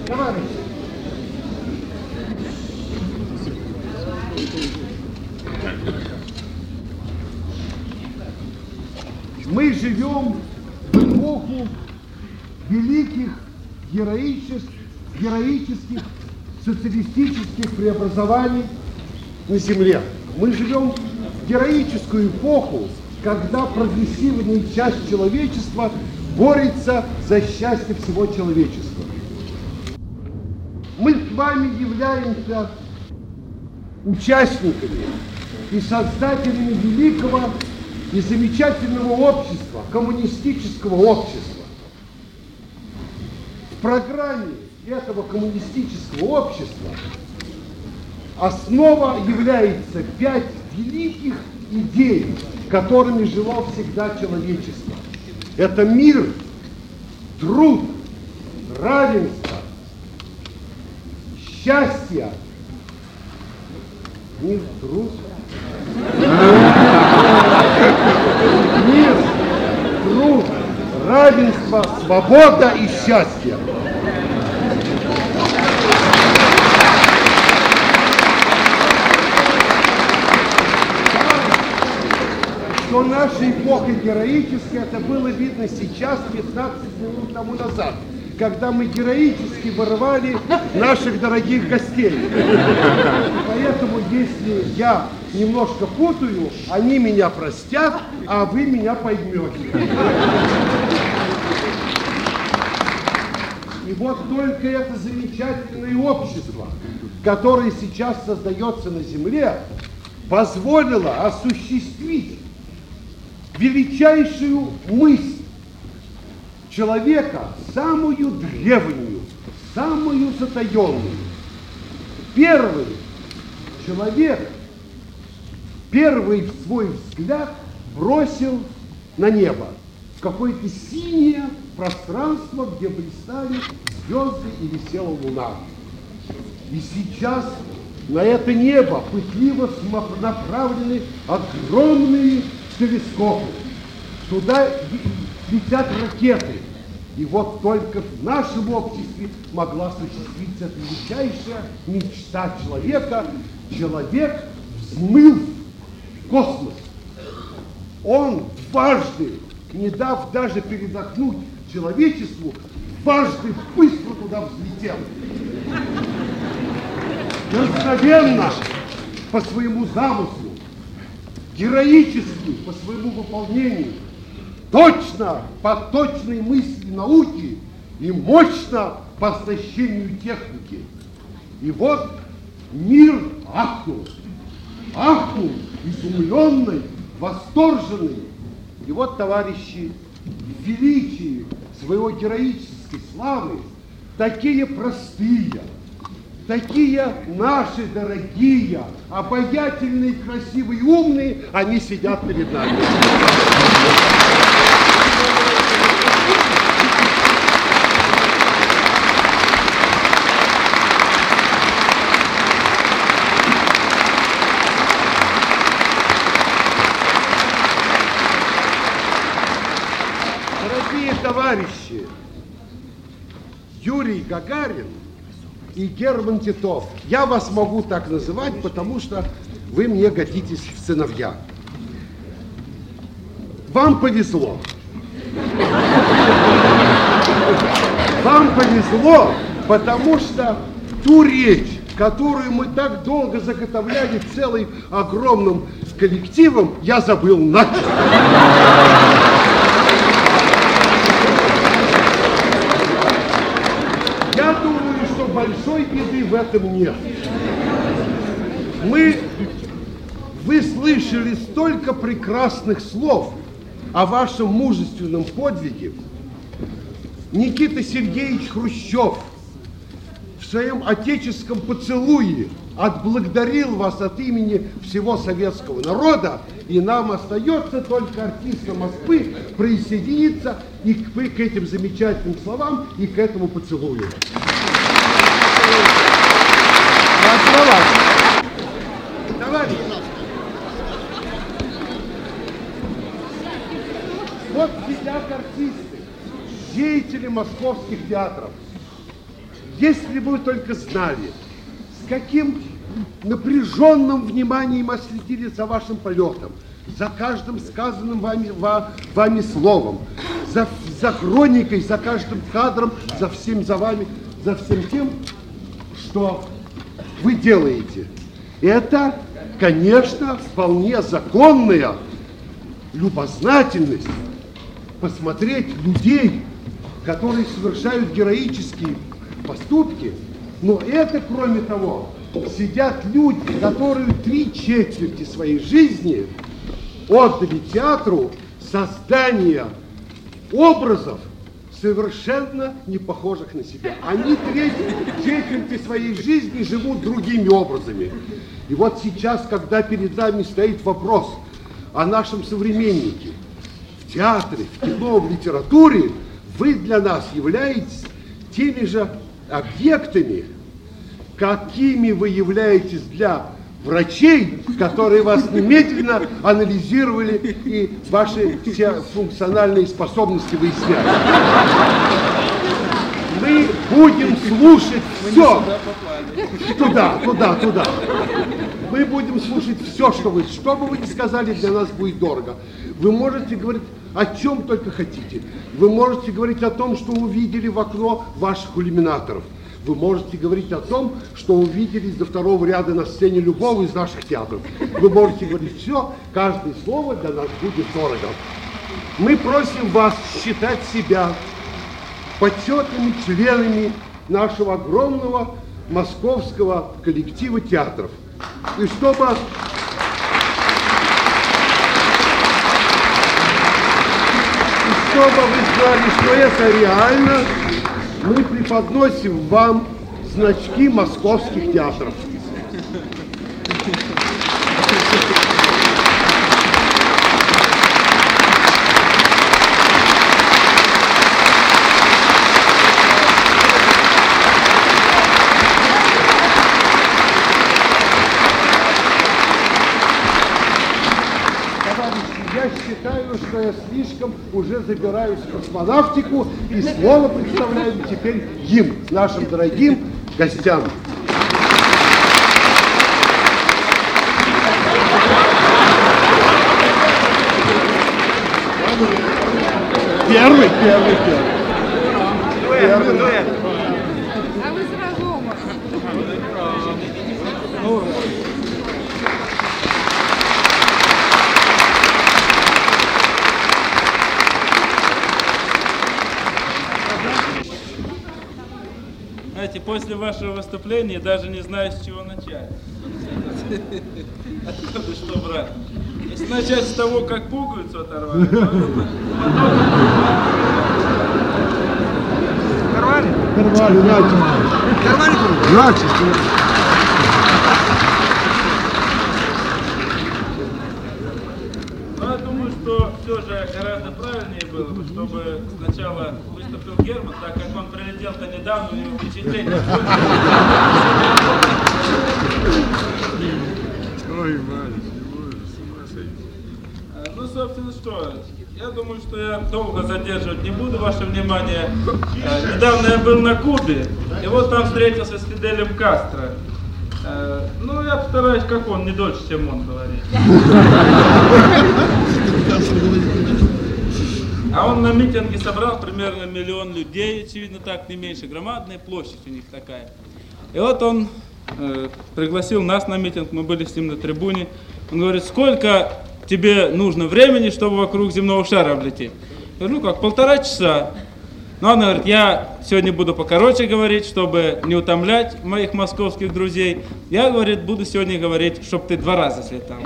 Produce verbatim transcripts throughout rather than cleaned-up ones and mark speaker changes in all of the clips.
Speaker 1: Товарищи, мы живем в эпоху великих героических, героических социалистических преобразований на Земле. Мы живем в героическую эпоху, когда прогрессивная часть человечества борется за счастье всего человечества. Мы с вами являемся участниками и создателями великого и замечательного общества, коммунистического общества. В программе этого коммунистического общества основа является пять великих идей, которыми жило всегда человечество. Это мир, труд, равенство, счастье, мир, труд, мир, труд, равенство, свобода и счастье. Что наша эпоха героическая, это было видно сейчас, пятнадцать минут тому назад, когда мы героически вырывали наших дорогих гостей. Поэтому, если я немножко путаю, они меня простят, а вы меня поймете. И вот только это замечательное общество, которое сейчас создается на Земле, позволило осуществить величайшую мысль человека, самую древнюю, самую затаенную. Первый человек, первый свой взгляд бросил на небо, в какое-то синее пространство, где блистали звезды и висела луна. И сейчас на это небо пытливо направлены огромные телескопы. Туда летят ракеты. И вот только в нашем обществе могла осуществиться эта величайшая мечта человека. Человек взмыл в космос. Он дважды, не дав даже передохнуть человечеству, дважды быстро туда взлетел. Мгновенно по своему замыслу, героически по своему выполнению, точно по точной мысли науки и мощно по оснащению техники. И вот мир ахнул, ахнул, изумленный, восторженный. И вот, товарищи, в величии своего героической славы такие простые, такие наши дорогие, обаятельные, красивые, умные, они сидят перед нами. Дорогие товарищи, Юрий Гагарин и Герман Титов. Я вас могу так называть, потому что вы мне годитесь в сыновья. Вам повезло. Вам повезло, потому что ту речь, которую мы так долго заготовляли целым огромным коллективом, я забыл начисто. Я думаю, что большой беды в этом нет. Мы, вы слышали столько прекрасных слов о вашем мужественном подвиге. Никита Сергеевич Хрущев в своем отеческом поцелуе отблагодарил вас от имени всего советского народа, и нам остается только артистам Москвы присоединиться и к, к этим замечательным словам, и к этому поцелую. Товарищи, вот сидят артисты, деятели московских театров. Если бы вы только знали, с каким напряженным вниманием мы следили за вашим полетом, за каждым сказанным вами, ва, вами словом, за, за хроникой, за каждым кадром, за всем за вами, за всем тем, что вы делаете. Это, конечно, вполне законная любознательность посмотреть людей, которые совершают героические поступки, но это, кроме того, сидят люди, которые три четверти своей жизни отдали театру создания образов, совершенно не похожих на себя. Они треть четверти своей жизни живут другими образами. И вот сейчас, когда перед нами стоит вопрос о нашем современнике в театре, в кино, в литературе, вы для нас являетесь теми же объектами, какими вы являетесь для врачей, которые вас немедленно анализировали и ваши все функциональные способности выясняли. Мы будем слушать все. Туда, туда, туда. Мы будем слушать все, что вы, что бы вы ни сказали, для нас будет дорого. Вы можете говорить о чем только хотите. Вы можете говорить о том, что увидели в окно ваших иллюминаторов. Вы можете говорить о том, что увидели до второго ряда на сцене любого из наших театров. Вы можете говорить все, каждое слово для нас будет дорого. Мы просим вас считать себя почетными членами нашего огромного московского коллектива театров. И чтобы, и чтобы вы знали, что это реально, мы преподносим вам значки московских театров. Я считаю, что я слишком уже забираюсь в космонавтику и слово представляю теперь им, нашим дорогим гостям. Первый, первый, первый. Первый.
Speaker 2: А вы сразу оба.
Speaker 3: Знаете, после вашего выступления даже не знаю, с чего начать. Откуда что брать? Если начать с того, как пуговицу оторвали, то...
Speaker 1: Порвали? Порвали, начали. Порвали? Начали.
Speaker 3: Но я думаю, что все же гораздо правильнее было бы, чтобы сначала выступил Герман, так как он прилетел-то недавно, у него впечатление.
Speaker 4: Ой, мальчик,
Speaker 3: Ну, собственно, что, я думаю, что я долго задерживать не буду ваше внимание. Недавно я был на Кубе, и вот там встретился с Фиделем Кастро. Ну, я постараюсь, как он, не дольше, чем он говорит. А он на митинге собрал примерно миллион людей, очевидно так, не меньше, громадная площадь у них такая. И вот он э, пригласил нас на митинг, мы были с ним на трибуне. Он говорит, сколько тебе нужно времени, чтобы вокруг земного шара облететь? Я говорю, ну как, полтора часа. Но он говорит, я сегодня буду покороче говорить, чтобы не утомлять моих московских друзей. Я, говорит, буду сегодня говорить, чтобы ты два раза слетал.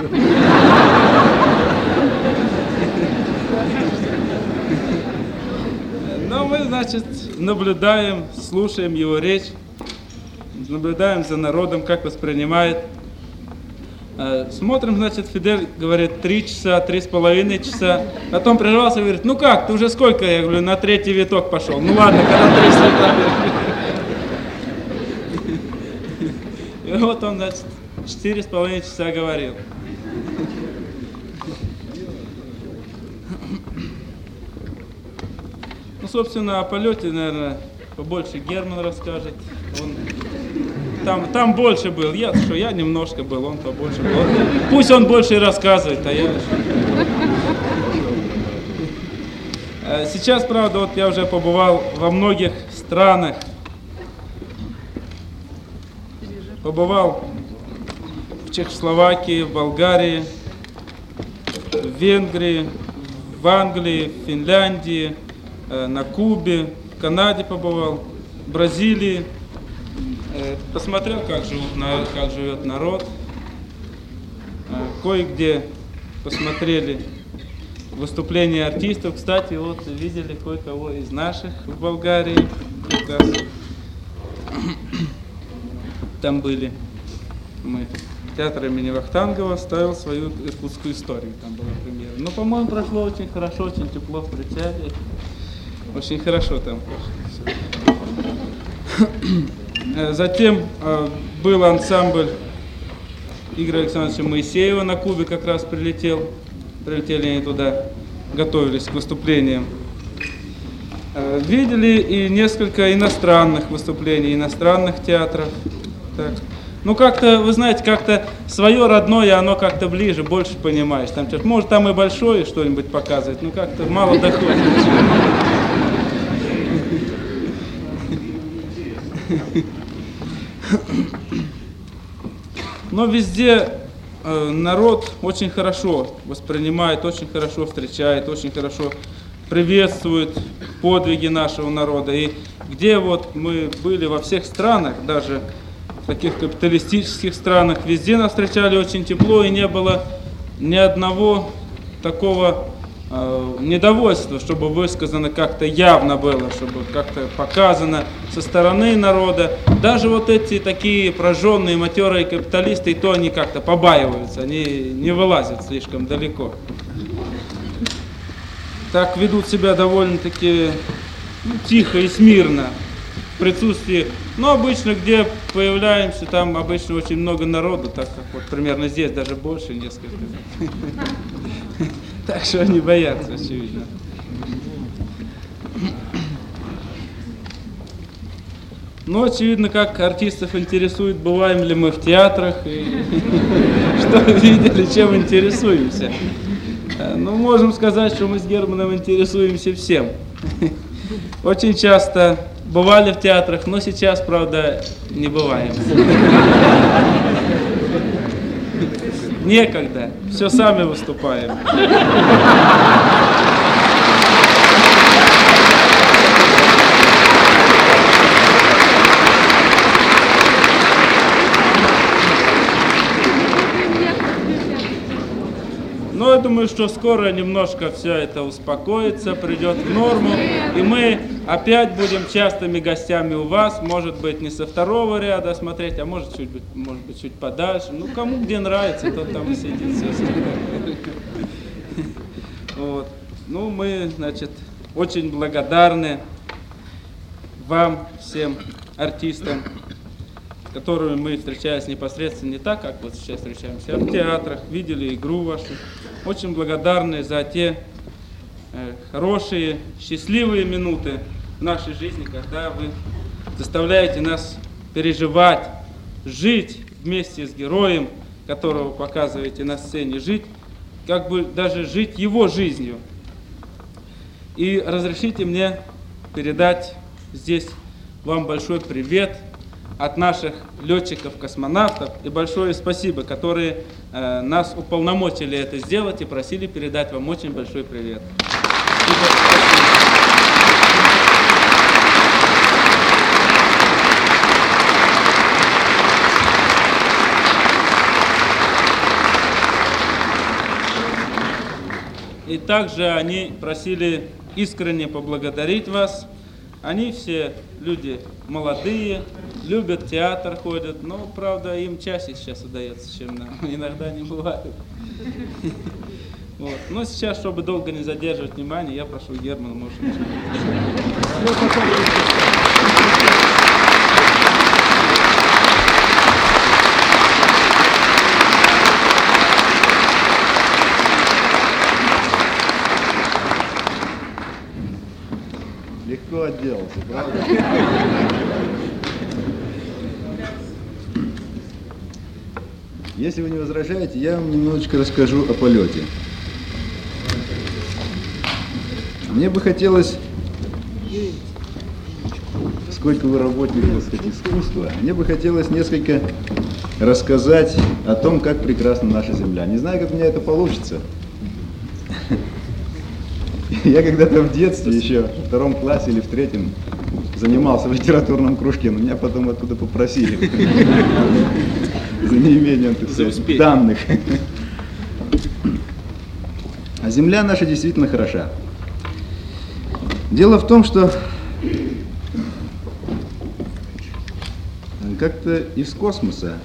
Speaker 3: Но мы, значит, наблюдаем, слушаем его речь, наблюдаем за народом, как воспринимает. Смотрим, значит, Фидель говорит, три часа, три с половиной часа. Потом прервался и говорит, ну как, ты уже сколько? Я говорю, на третий виток пошел. Ну ладно, когда три слета. И вот он, значит, четыре с половиной часа говорил. Ну, собственно, о полете, наверное, побольше Герман расскажет. Он там, там больше был. Я что, я немножко был, он побольше был. Пусть он больше и рассказывает, а я... Сейчас, правда, вот я уже побывал во многих странах. Побывал в Чехословакии, в Болгарии, в Венгрии, в Англии, в Финляндии, на Кубе, в Канаде побывал, в Бразилии. Посмотрел, как живут, как живет народ. Кое-где посмотрели выступления артистов. Кстати, вот видели кое-кого из наших в Болгарии. Как раз там были мы. Театр имени Вахтангова ставил свою иркутскую историю. Там была премьера. Ну, по-моему, прошло очень хорошо, очень тепло встречали. Очень хорошо там. Затем э, был ансамбль Игоря Александровича Моисеева на Кубе, как раз прилетел. Прилетели они туда, готовились к выступлениям. Э, видели и несколько иностранных выступлений, иностранных театров. Так. Ну, как-то, вы знаете, как-то свое родное, оно как-то ближе, больше понимаешь. Там, может, там и большое что-нибудь показывать, но как-то мало доходит. Но везде э, народ очень хорошо воспринимает, очень хорошо встречает, очень хорошо приветствует подвиги нашего народа. И где вот мы были во всех странах, даже в таких капиталистических странах, везде нас встречали очень тепло, и не было ни одного такого э, недовольства, чтобы высказано как-то явно было, чтобы как-то показано со стороны народа. Даже вот эти такие прожженные матерые капиталисты, и то они как-то побаиваются, они не вылазят слишком далеко. Так ведут себя довольно-таки ну, тихо и смирно в присутствии. Но обычно, где появляемся, там обычно очень много народу, так как вот примерно здесь даже больше несколько. Так что они боятся, очевидно. Но очевидно, как артистов интересует, бываем ли мы в театрах, и что видели, чем интересуемся. Ну, можем сказать, что мы с Германом интересуемся всем. Очень часто бывали в театрах, но сейчас, правда, не бываем. Некогда, все сами выступаем. Но я думаю, что скоро немножко все это успокоится, придет в норму, и мы опять будем частыми гостями у вас, может быть, не со второго ряда смотреть, а может, чуть, может быть, чуть подальше. Ну, кому где нравится, тот там и сидит. Вот. Ну, мы, значит, очень благодарны вам, всем артистам, с которыми мы встречались непосредственно не так, как вот сейчас встречаемся, а в театрах, видели игру вашу. Очень благодарны за те э, хорошие, счастливые минуты в нашей жизни, когда вы заставляете нас переживать, жить вместе с героем, которого показываете на сцене, жить, как бы даже жить его жизнью. И разрешите мне передать здесь вам большой привет от наших летчиков-космонавтов и большое спасибо, которые э, нас уполномочили это сделать и просили передать вам очень большой привет. И также они просили искренне поблагодарить вас. Они все люди молодые, любят театр, ходят, но, правда, им чаще сейчас удается, чем нам. Иногда не бывает. Вот. Но сейчас, чтобы долго не задерживать внимание, я прошу Германа, может быть.
Speaker 4: Легко отделался, правда? Если вы не возражаете, я вам немножечко расскажу о полете. Мне бы хотелось, сколько вы работник, так сказать, искусства, мне бы хотелось несколько рассказать о том, как прекрасна наша Земля. Не знаю, как у меня это получится. Я когда-то в детстве, еще в втором классе или в третьем, занимался в литературном кружке, но меня потом оттуда попросили за неимением, так сказать, данных. А Земля наша действительно хороша. Дело в том, что как-то из космоса,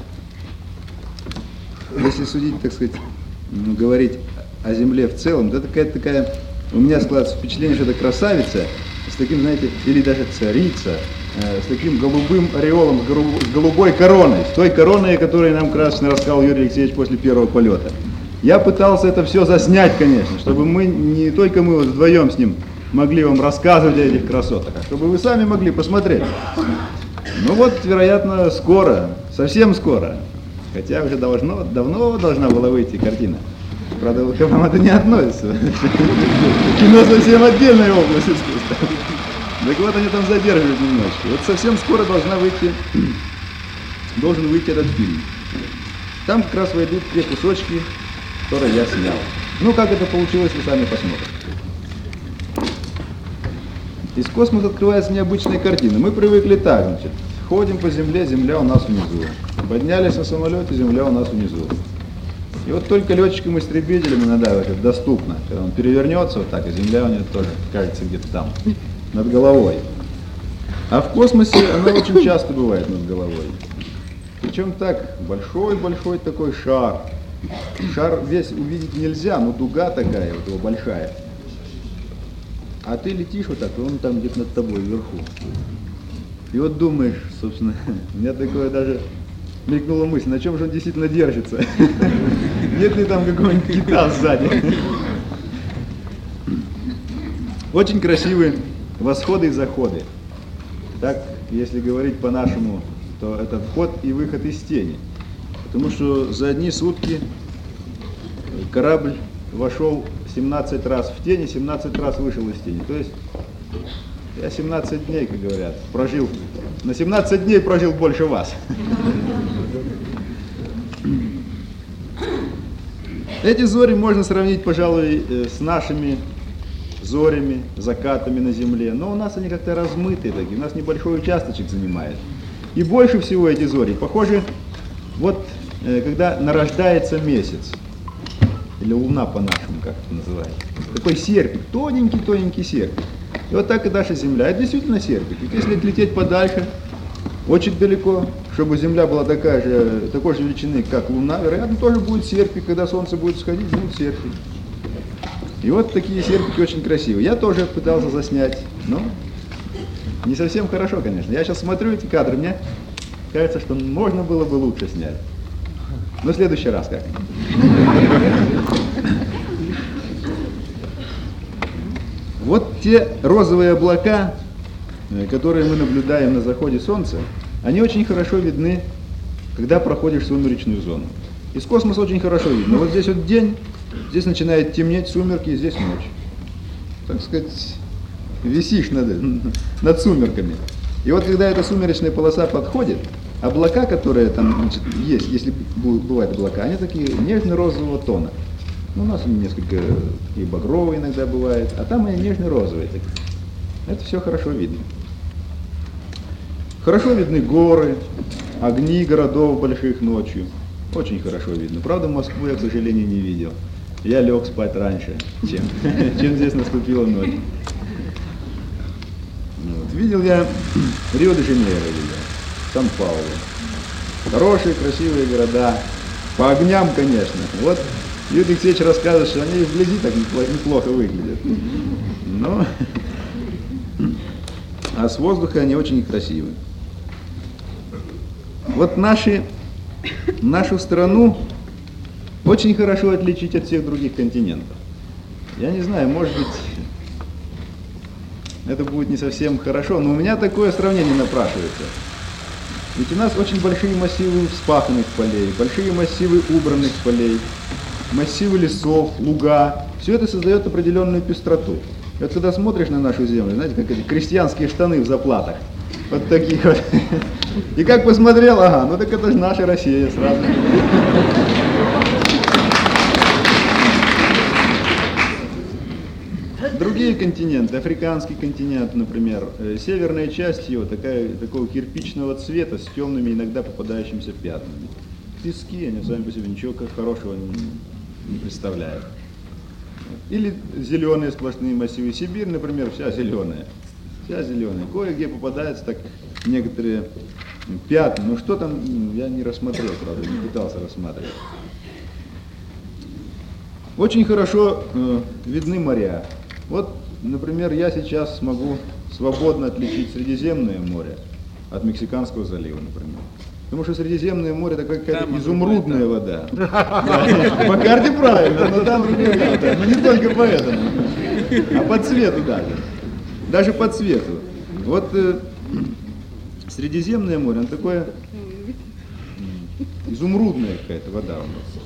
Speaker 4: если судить, так сказать, ну, говорить о Земле в целом, да, такая, такая, у меня складывается впечатление, что это красавица, с таким, знаете, или даже царица, э, с таким голубым ореолом, с, голуб, с голубой короной, с той короной, о которой нам красочно рассказал Юрий Алексеевич после первого полета. Я пытался это все заснять, конечно, чтобы мы, не только мы вот вдвоем с ним, могли вам рассказывать о этих красотах, а чтобы вы сами могли посмотреть. Ну вот, вероятно, скоро, совсем скоро, хотя уже должно, давно должна была выйти картина. Правда, к вам это не относится. Кино совсем отдельная область искусства. Так вот, они там задерживают немножечко. Вот совсем скоро должна выйти, должен выйти этот фильм. Там как раз войдут те кусочки, которые я снял. Ну, как это получилось, вы сами посмотрите. Из космоса открывается необычная картина. Мы привыкли так, значит, ходим по Земле, Земля у нас внизу. Поднялись на самолете, Земля у нас внизу. И вот только летчикам-истребителям иногда это доступно. Когда он перевернется вот так, и Земля у него тоже кажется где-то там, над головой. А в космосе она очень часто бывает над головой. Причем так, большой-большой такой шар. Шар весь увидеть нельзя, но дуга такая вот его большая. А ты летишь вот так, и он там где-то над тобой вверху. И вот думаешь, собственно, у меня такое даже мелькнула мысль, на чем же он действительно держится? Нет ли там какого-нибудь кита сзади? Очень красивые восходы и заходы. Так, если говорить по-нашему, то это вход и выход из тени. Потому что за одни сутки корабль вошел семнадцать раз в тени, семнадцать раз вышел из тени. То есть я семнадцать дней, как говорят, прожил, на семнадцать дней прожил больше вас. Эти зори можно сравнить, пожалуй, с нашими зорями, закатами на Земле, но у нас они как-то размытые такие, у нас небольшой участочек занимает. И больше всего эти зори похожи, вот когда нарождается месяц, или луна по-нашему, как это называется, такой серпик, тоненький-тоненький серпик. И вот так и наша Земля, это действительно серпик. Ведь если лететь подальше, очень далеко, чтобы Земля была такая же, такой же величины, как Луна, вероятно, тоже будет серпик, когда Солнце будет сходить, будет серпик. И вот такие серпики очень красивые. Я тоже пытался заснять, но не совсем хорошо, конечно. Я сейчас смотрю эти кадры, мне кажется, что можно было бы лучше снять. Но в следующий раз как. Вот те розовые облака, которые мы наблюдаем на заходе солнца, они очень хорошо видны, когда проходишь сумеречную зону. Из космоса очень хорошо видно. Вот здесь вот день, здесь начинает темнеть, сумерки, и здесь ночь. Так сказать, висишь над, над сумерками. И вот когда эта сумеречная полоса подходит, облака, которые там, значит, есть, если бывают облака, они такие нежно-розового тона. Ну, у нас они несколько такие багровые иногда бывают, а там они нежно-розовые такие. Это все хорошо видно. Хорошо видны горы, огни городов больших ночью. Очень хорошо видно. Правда, Москву я, к сожалению, не видел. Я лег спать раньше, чем, чем здесь наступила ночь. Вот. Видел я Рио-де-Жанейро, видел, Сан-Паулу. Хорошие, красивые города. По огням, конечно. Вот Юрий Алексеевич рассказывает, что они вблизи так неплохо, неплохо выглядят. Но... А с воздуха они очень красивые. Вот наши, нашу страну очень хорошо отличить от всех других континентов. Я не знаю, может быть, это будет не совсем хорошо, но у меня такое сравнение напрашивается. Ведь у нас очень большие массивы вспаханных полей, большие массивы убранных полей, массивы лесов, луга. Все это создает определенную пестроту. И вот когда смотришь на нашу землю, знаете, как эти крестьянские штаны в заплатах, вот таких вот. И как посмотрел, ага, ну так это же наша Россия сразу. Другие континенты, африканский континент, например, северная часть его такая, такого кирпичного цвета с темными, иногда попадающимися пятнами. Пески, они сами по себе ничего хорошего не, не представляют. Или зеленые сплошные массивы. Сибирь, например, вся зеленая. Вся зеленая. Кое-где попадаются так некоторые пятна. Ну что там, я не рассмотрел, правда, не пытался рассматривать. Очень хорошо э, видны моря. Вот, например, я сейчас смогу свободно отличить Средиземное море от Мексиканского залива, например. Потому что Средиземное море это какая-то изумрудная вода. По карте правильно, но там другая вода. Но не только поэтому, а по цвету даже. Даже по цвету. Вот э, Средиземное море, оно такое изумрудная какая-то вода у нас.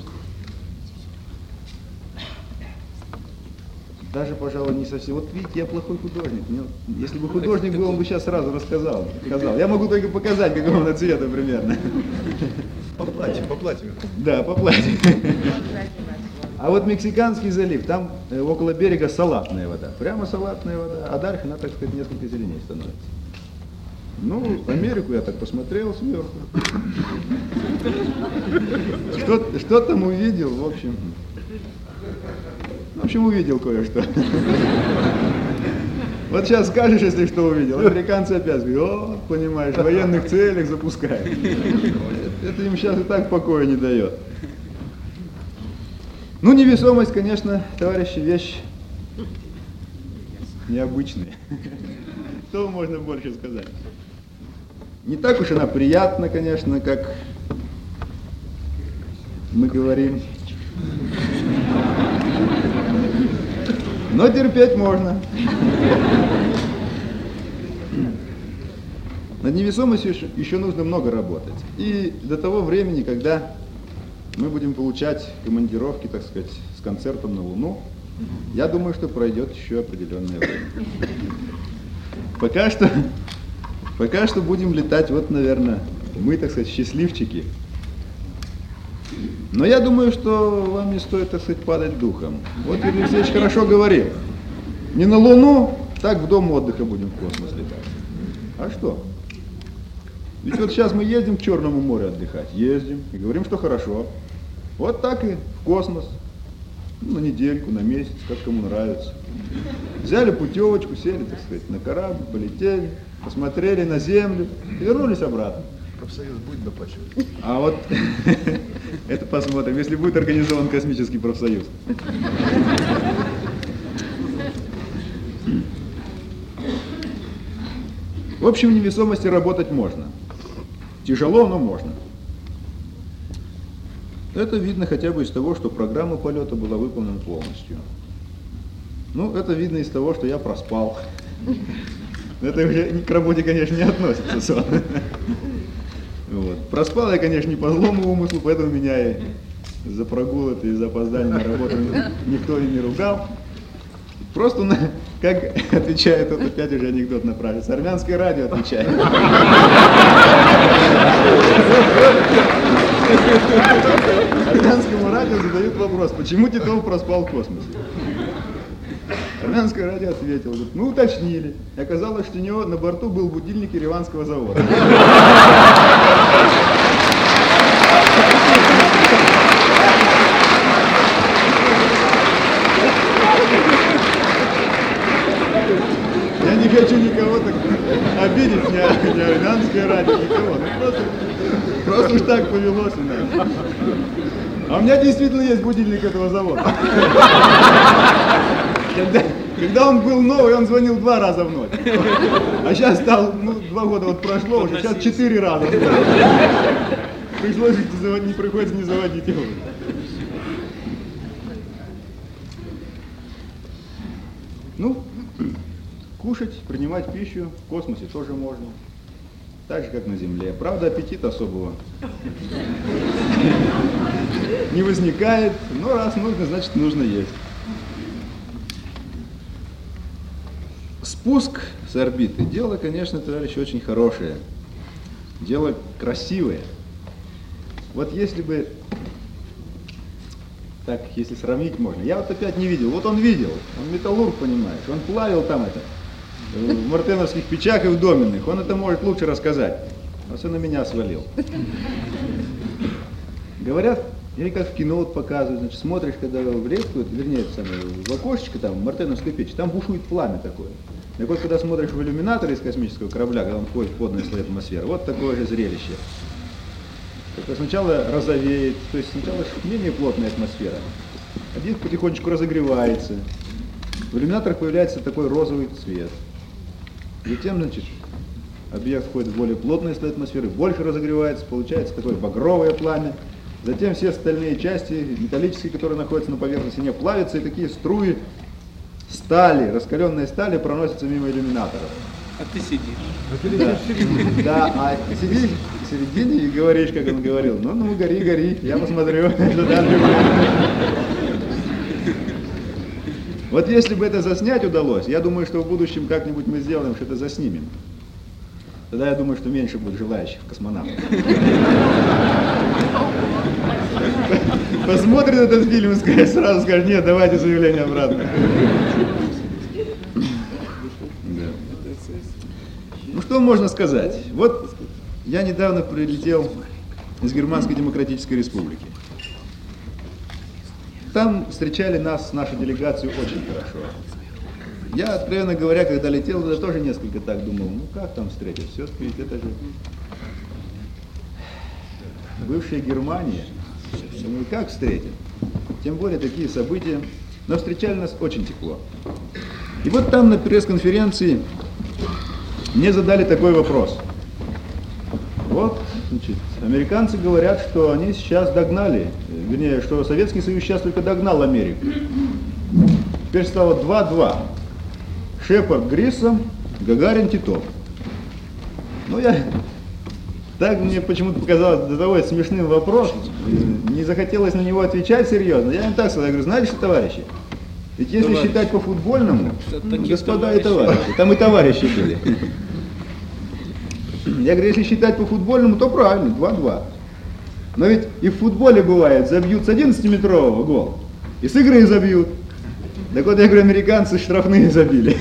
Speaker 4: Даже, пожалуй, не совсем. Вот видите, я плохой художник. Мне, если бы художник был, он бы сейчас сразу рассказал. Сказал. Я могу только показать, какого он цвета примерно.
Speaker 1: По платью, по платью.
Speaker 4: Да, по платью. А вот Мексиканский залив, там э, около берега салатная вода. Прямо салатная вода, а дальше она, так сказать, несколько зеленее становится. Ну, Америку я так посмотрел сверху. Что, что там увидел, в общем. В общем, увидел кое-что. Вот сейчас скажешь, если что увидел, американцы опять говорят, о, понимаешь, в военных целях запускают. Это им сейчас и так покоя не дает. Ну, невесомость, конечно, товарищи, вещь необычная. Что можно больше сказать? Не так уж она приятна, конечно, как мы говорим. Но терпеть можно. Над невесомостью еще нужно много работать. И до того времени, когда мы будем получать командировки, так сказать, с концертом на Луну, я думаю, что пройдет еще определенное время. Пока что, пока что будем летать, вот, наверное, мы, так сказать, счастливчики. Но я думаю, что вам не стоит, так сказать, падать духом. Вот Юрий Алексеевич хорошо говорил. Не на Луну, так в дом отдыха будем в космос летать. А что? Ведь вот сейчас мы ездим к Черному морю отдыхать. Ездим и говорим, что хорошо. Вот так и в космос. Ну, на недельку, на месяц, как кому нравится. Взяли путевочку, сели, так сказать, на корабль, полетели, посмотрели на Землю и вернулись обратно.
Speaker 1: Профсоюз будет доплачивать?
Speaker 4: А вот это посмотрим, если будет организован космический профсоюз. В общем, в невесомости работать можно. Тяжело, но можно. Это видно хотя бы из того, что программа полета была выполнена полностью. Ну, это видно из того, что я проспал. Это уже к работе, конечно, не относится, сон. Вот. Проспал я, конечно, не по злому умыслу, поэтому меня и за прогул это, и за опоздание на работу никто и не ругал. Просто, на, как отвечает, вот опять уже анекдот направится, армянское радио отвечает. Армянскому радио задают вопрос, почему Титов проспал в космосе? Армянское радио ответило, говорит, мы уточнили. И оказалось, что у него на борту был будильник Ереванского завода. Я не хочу никого так обидеть, ни, ни армянское радио, никого. Ну, просто, просто уж так повелось у нас. А у меня действительно есть будильник этого завода. Когда, когда он был новый, он звонил два раза в ночь. А сейчас стал, ну, два года вот прошло уже, сейчас четыре раза. Пришлось не, заводить, не приходится не заводить его. Ну, кушать, принимать пищу в космосе тоже можно. Так же, как на Земле. Правда, аппетита особого не возникает, но раз нужно, значит нужно есть. Спуск с орбиты. Дело, конечно, товарищи, очень хорошее. Дело красивое. Вот если бы, так, если сравнить можно, я вот опять не видел, вот он видел, он металлург, понимаешь, он плавил там это, в мартеновских печах и в доменных, он это может лучше рассказать, а все на меня свалил. Говорят, или как в кино вот показывают, значит, смотришь, когда в речку, вернее, в окошечко, там, в мартеновской печи, там бушует пламя такое. Так вот, когда смотришь в иллюминатор из космического корабля, когда он входит в подные слои атмосферы, вот такое же зрелище. Это сначала розовеет, то есть сначала менее плотная атмосфера, объект потихонечку разогревается, в иллюминаторах появляется такой розовый цвет. Затем, значит, объект входит в более плотные слои атмосферы, больше разогревается, получается такое багровое пламя. Затем все остальные части металлические, которые находятся на поверхности, не плавятся, и такие струи стали, раскаленные стали проносятся мимо иллюминаторов.
Speaker 3: А ты сидишь.
Speaker 1: А ты летишь в середине.
Speaker 4: Да, а ты сидишь в середине и говоришь, как он говорил, ну, ну, гори, гори, я посмотрю. Вот если бы это заснять удалось, я думаю, что в будущем как-нибудь мы сделаем, что это заснимем. Тогда я думаю, что меньше будет желающих космонавтов. Посмотрит этот фильм и сразу скажет, нет, давайте заявление обратно. Ну что можно сказать? Вот я недавно прилетел из Германской Демократической Республики. Там встречали нас, нашу делегацию, очень хорошо. Я, откровенно говоря, когда летел, туда тоже несколько так думал, ну как там встретить? Все-таки это же бывшая Германия. Ну как встретить? Тем более такие события. Но встречали нас очень тепло. И вот там на пресс-конференции мне задали такой вопрос. Вот, значит, американцы говорят, что они сейчас догнали, вернее, что Советский Союз сейчас только догнал Америку. Теперь стало два-два. Шепард, Гриссом, Гагарин, Титов. Ну я, так мне почему-то показалось до того смешным вопрос, не захотелось на него отвечать серьезно. Я им так сказал, я говорю, знаете что, товарищи, ведь если товарищи. Считать по футбольному, господа товарищи. И товарищи, там и товарищи были. Я говорю, если считать по футбольному, то правильно, два-два. Но ведь и в футболе бывает, забьют с одиннадцатиметрового гол, и с игры забьют. Так вот, я говорю, американцы штрафные забили.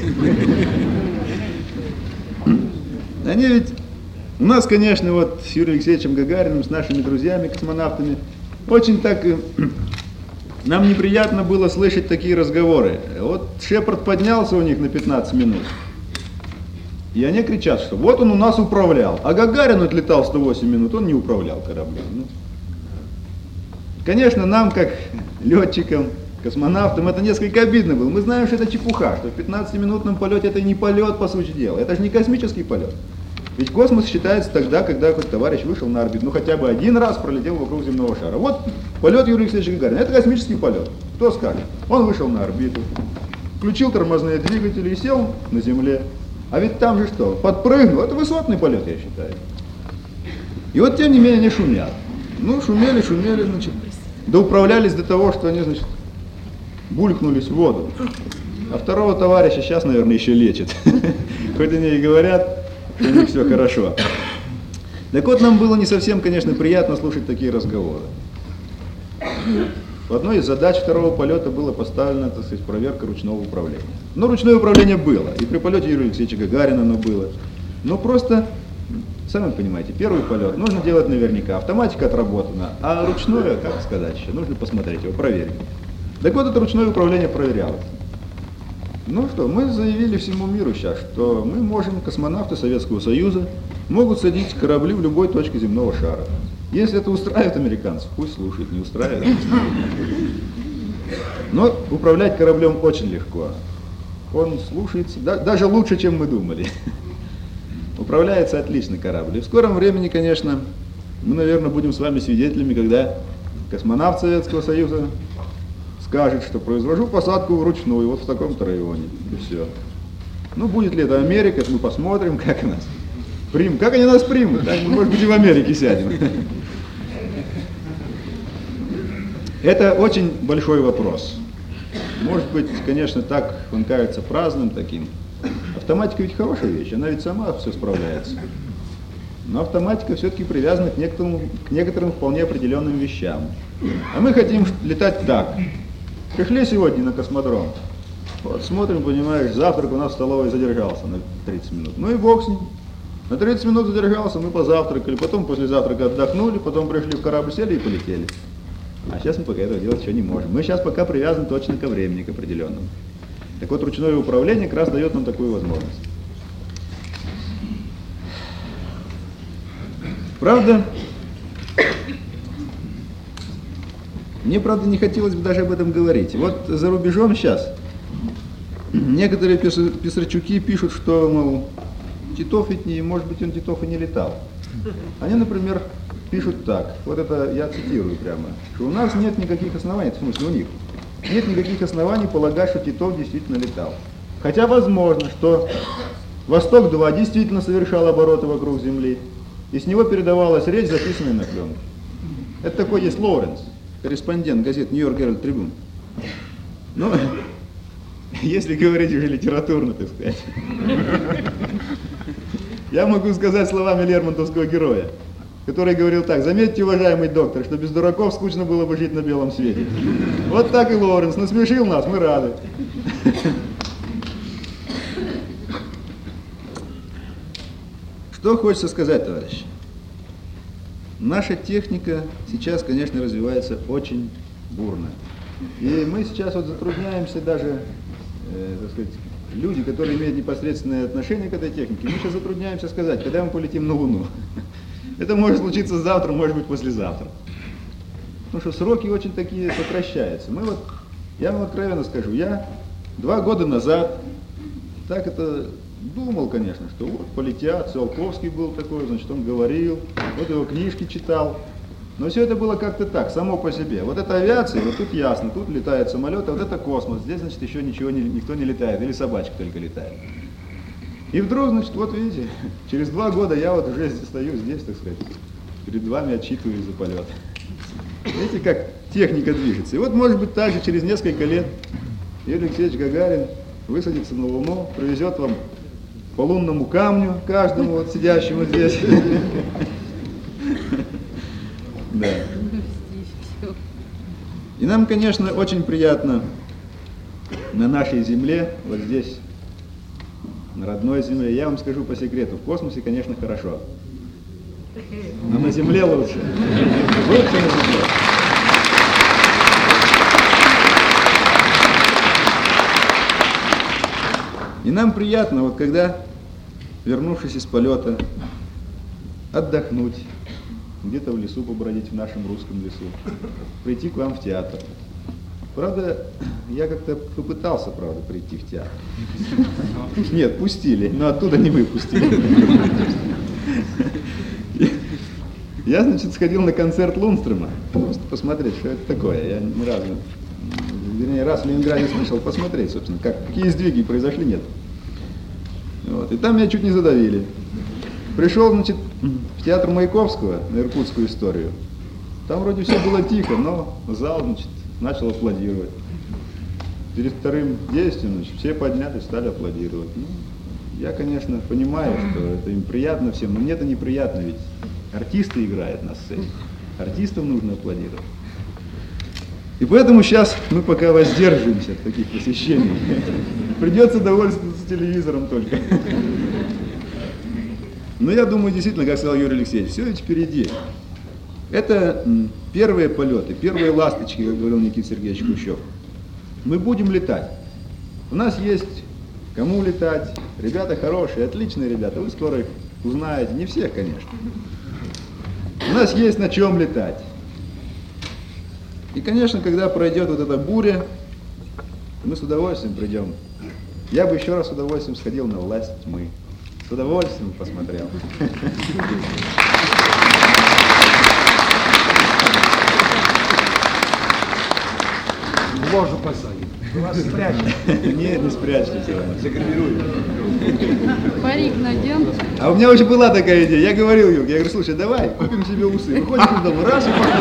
Speaker 4: Они ведь, у нас, конечно, вот с Юрием Алексеевичем Гагариным, с нашими друзьями, космонавтами, очень так, нам неприятно было слышать такие разговоры. Вот Шепард поднялся у них на пятнадцать минут, и они кричат, что вот он у нас управлял, а Гагарин отлетал сто восемь минут, он не управлял кораблем. Ну, конечно, нам, как летчикам, космонавтам, это несколько обидно было. Мы знаем, что это чепуха, что в пятнадцатиминутном полете это не полет, по сути дела. Это же не космический полет. Ведь космос считается тогда, когда хоть товарищ вышел на орбиту, ну хотя бы один раз пролетел вокруг земного шара. Вот полет Юрия Алексеевича Гагарина, это космический полет. Кто скажет? Он вышел на орбиту, включил тормозные двигатели и сел на Земле. А ведь там же что? Подпрыгнул. Это высотный полет, я считаю. И вот тем не менее они шумят. Ну, шумели, шумели, значит, да управлялись до того, что они, значит, булькнулись в воду. А второго товарища сейчас, наверное, еще лечат. Хоть они и говорят, что у них все хорошо. Так вот, нам было не совсем, конечно, приятно слушать такие разговоры. В одной из задач второго полета было поставлено, так сказать, проверка ручного управления. Но ручное управление было. И при полете Юрия Алексеевича Гагарина оно было. Но просто, сами понимаете, первый полет нужно делать наверняка. Автоматика отработана. А ручное, как сказать еще, нужно посмотреть его, проверить. Так вот, это ручное управление проверялось. Ну что, мы заявили всему миру сейчас, что мы можем, космонавты Советского Союза, могут садить корабли в любой точке земного шара. Если это устраивает американцев, пусть слушают, не устраивает. Но управлять кораблем очень легко. Он слушается, да, даже лучше, чем мы думали. Управляется отлично корабль. И в скором времени, конечно, мы, наверное, будем с вами свидетелями, когда космонавт Советского Союза скажет, что произвожу посадку вручную, вот в таком-то районе, и все. Ну, будет ли это Америка, мы посмотрим, как нас примут. Как они нас примут? Да? Может быть, и в Америке сядем. Это очень большой вопрос. Может быть, конечно, так он кажется праздным таким. Автоматика ведь хорошая вещь, она ведь сама все справляется. Но автоматика все-таки привязана к некоторым, к некоторым вполне определенным вещам. А мы хотим летать так. Пришли сегодня на космодром. Вот смотрим, понимаешь, завтрак у нас в столовой задержался на тридцать минут. Ну и бог с ним. На тридцать минут задержался, мы позавтракали, потом после завтрака отдохнули, потом пришли в корабль, сели и полетели. А сейчас мы пока этого делать еще не можем. Мы сейчас пока привязаны точно ко времени, к определенному. Так вот, ручное управление как раз дает нам такую возможность. Правда, мне, правда, не хотелось бы даже об этом говорить. Вот за рубежом сейчас некоторые писарчуки пишут, что, мол, Титов ведь не, может быть, он Титов и не летал. Они, например, пишут так, вот это я цитирую прямо, что у нас нет никаких оснований, в смысле у них, нет никаких оснований полагать, что Титов действительно летал. Хотя возможно, что Восток-два действительно совершал обороты вокруг Земли, и с него передавалась речь, записанная на пленку. Это такой есть Лоуренс, корреспондент газет Нью-Йорк Геральд Трибун. Ну, если говорить уже литературно, так сказать, я могу сказать словами лермонтовского героя, который говорил так: заметьте, уважаемый доктор, что без дураков скучно было бы жить на белом свете. Вот так и Лоуренс насмешил нас, мы рады. Что хочется сказать, товарищи? Наша техника сейчас, конечно, развивается очень бурно. И мы сейчас вот затрудняемся даже, э, так сказать, люди, которые имеют непосредственное отношение к этой технике, мы сейчас затрудняемся сказать, когда мы полетим на Луну. Это может случиться завтра, может быть, послезавтра. Потому что сроки очень такие сокращаются. Мы вот, я вам откровенно скажу, я два года назад так это думал, конечно, что вот полетят, Циолковский был такой, значит, он говорил, вот его книжки читал. Но все это было как-то так, само по себе. Вот это авиация, вот тут ясно, тут летает самолет, а вот это космос, здесь, значит, еще ничего не, никто не летает, или собачка только летает. И вдруг, значит, вот видите, через два года я вот уже стою здесь, так сказать, перед вами отчитываюсь за полет. Видите, как техника движется. И вот, может быть, также через несколько лет Юрий Алексеевич Гагарин высадится на Луну, привезет вам по лунному камню, каждому вот сидящему здесь. Да. И нам, конечно, очень приятно на нашей земле, вот здесь, на родной земле. Я вам скажу по секрету, в космосе, конечно, хорошо. Но на земле лучше. Лучше на земле. И нам приятно, вот когда, вернувшись из полета, отдохнуть, где-то в лесу побродить, в нашем русском лесу, прийти к вам в театр. Правда, я как-то попытался, правда, прийти в театр. Нет, пустили, но оттуда не выпустили. Я, значит, сходил на концерт Лундстрема, просто посмотреть, что это такое. Я ни разу, вернее, раз в Ленинграде слышал, посмотреть, собственно, как, какие сдвиги произошли, нет. Вот. И там меня чуть не задавили. Пришел, значит, в театр Маяковского на иркутскую историю. Там вроде все было тихо, но зал, значит, начал аплодировать. Перед вторым действием, значит, все поднялись, стали аплодировать. Ну, я, конечно, понимаю, что это им приятно всем, но мне это неприятно, ведь артисты играют на сцене. Артистам нужно аплодировать. И поэтому сейчас мы пока воздерживаемся от таких посещений. Придется довольствоваться телевизором только. Но я думаю, действительно, как сказал Юрий Алексеевич, все ведь впереди. Это первые полеты, первые ласточки, как говорил Никита Сергеевич Хрущев. Мы будем летать. У нас есть кому летать. Ребята хорошие, отличные ребята. Вы скоро их узнаете. Не всех, конечно. У нас есть на чем летать. И, конечно, когда пройдет вот эта буря, мы с удовольствием придем. Я бы еще раз с удовольствием сходил на «Власть тьмы». С удовольствием посмотрел.
Speaker 1: ложу посадим. Вас спрячем.
Speaker 4: Нет, не спрячьтесь. Загримируем.
Speaker 2: Парик наден.
Speaker 4: А у меня уже была такая идея. Я говорил Юг, я говорю, слушай, давай купим себе усы. Выходишь из дома, раз и пошли.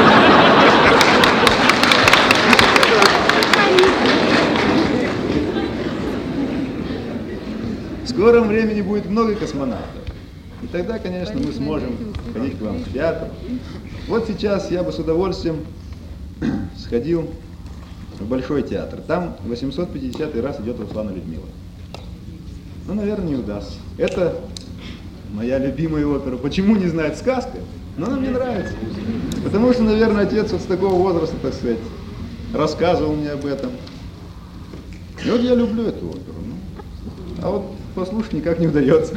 Speaker 4: В скором времени будет много космонавтов. И тогда, конечно, мы сможем ходить к вам в театр. Вот сейчас я бы с удовольствием сходил в Большой театр. Там восемьсот пятидесятый раз идет Руслан и Людмила. Ну, наверное, не удастся. Это моя любимая опера. Почему, не знает, сказка, но она мне нравится. Потому что, наверное, отец вот с такого возраста, так сказать, рассказывал мне об этом. И вот я люблю эту оперу. Ну, а вот послушать никак не удается.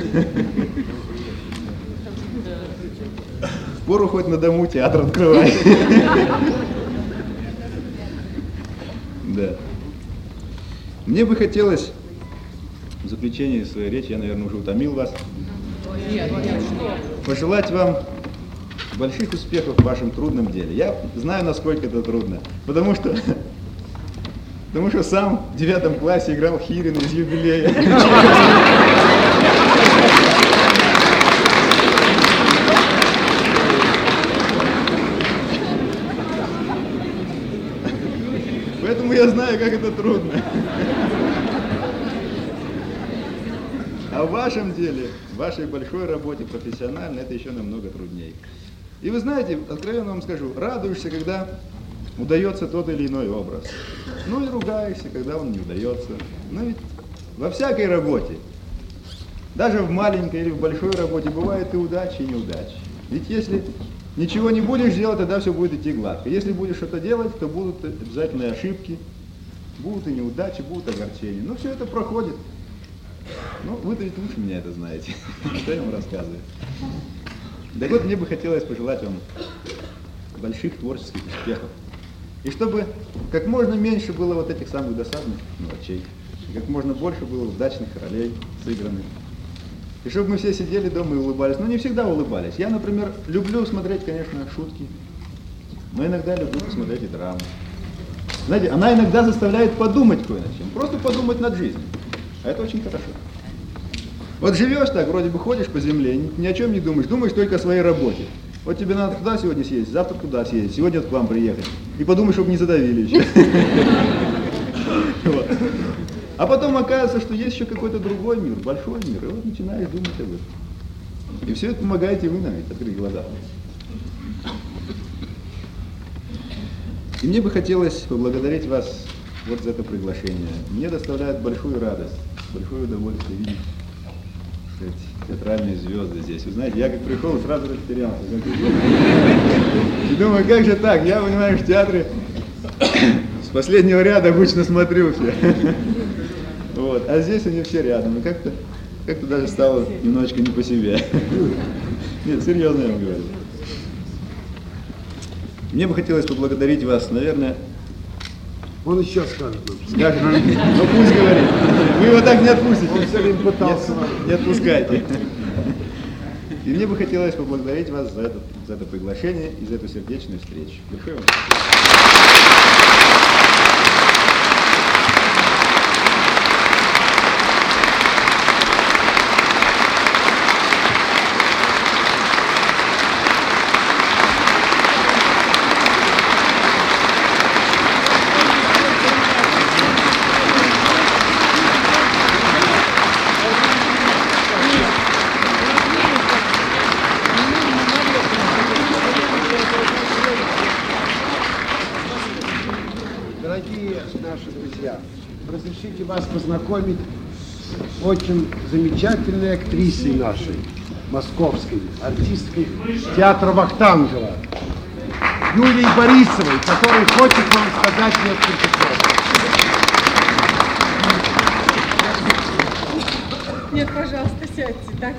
Speaker 4: Впору хоть на дому театр открывать. Да. Мне бы хотелось в заключение своей речи, я, наверное, уже утомил вас,
Speaker 2: Нет, нет, что?
Speaker 4: пожелать вам больших успехов в вашем трудном деле. Я знаю, насколько это трудно, потому что, потому что сам в девятом классе играл Хирина из «Юбилея». Поэтому я знаю, как это трудно. А в вашем деле, в вашей большой работе профессионально, это еще намного труднее. И вы знаете, откровенно вам скажу, радуешься, когда удается тот или иной образ. Ну и ругаешься, когда он не удается. Но ведь во всякой работе, даже в маленькой или в большой работе, бывают и удачи, и неудачи. Ведь если ничего не будешь делать, тогда все будет идти гладко. Если будешь что-то делать, то будут обязательно ошибки, будут и неудачи, будут огорчения. Но все это проходит. Ну, вы-то ведь лучше меня это знаете, что я вам рассказываю. Так вот, мне бы хотелось пожелать вам больших творческих успехов. И чтобы как можно меньше было вот этих самых досадных мелочей, и как можно больше было удачных ролей сыгранных. И чтобы мы все сидели дома и улыбались. Но не всегда улыбались. Я, например, люблю смотреть, конечно, шутки, но иногда люблю посмотреть и драму. Знаете, она иногда заставляет подумать кое над чем, просто подумать над жизнью. А это очень хорошо. Вот живешь так, вроде бы ходишь по земле, ни, ни о чем не думаешь, думаешь только о своей работе. Вот тебе надо туда сегодня съездить, завтра туда съездить, сегодня к вам приехать. И подумай, чтобы не задавили еще. А потом оказывается, что есть еще какой-то другой мир, большой мир, и вот начинаешь думать об этом. И все это помогает и вы нам ведь открыть глаза. И мне бы хотелось поблагодарить вас вот за это приглашение. Мне доставляет большую радость, большое удовольствие видеть эти театральные звезды здесь. Вы знаете, я как пришел, сразу растерялся. И думаю, как же так? Я, понимаешь, в театре с последнего ряда обычно смотрю все. Вот. А здесь они все рядом. И как-то как-то даже стало немножечко не по себе. Нет, серьезно я вам говорю. Мне бы хотелось поблагодарить вас, наверное.
Speaker 1: Он еще скажет нам.
Speaker 4: Скажет, ну пусть говорит. Вы его так не отпустите.
Speaker 1: Он все время пытался.
Speaker 4: Не, не отпускайте. И мне бы хотелось поблагодарить вас за это, за это приглашение и за эту сердечную встречу. Большое вам спасибо.
Speaker 1: Дорогие наши друзья, разрешите вас познакомить с очень замечательной актрисой нашей, московской, артисткой театра Вахтангова, Юлией Борисовой, которая хочет вам сказать несколько слов.
Speaker 2: Нет, пожалуйста, сядьте. Так.